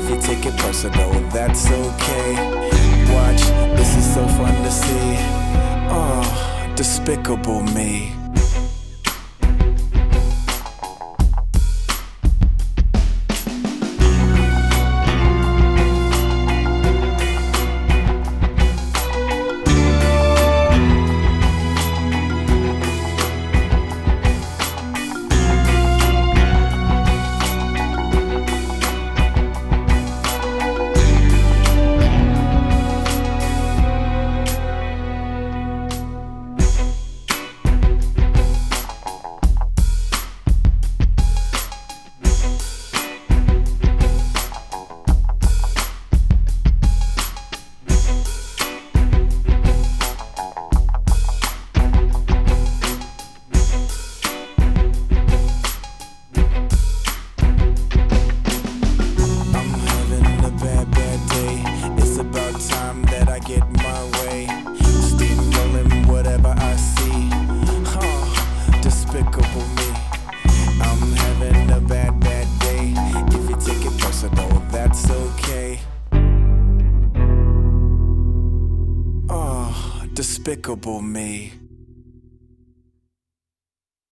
If you take it personal, that's okay. Watch, this is so fun to see. Oh, despicable me. Get my way, steamrolling whatever I see. Despicable me. I'm having a bad day. If you take it personal, that's okay. Oh, despicable me.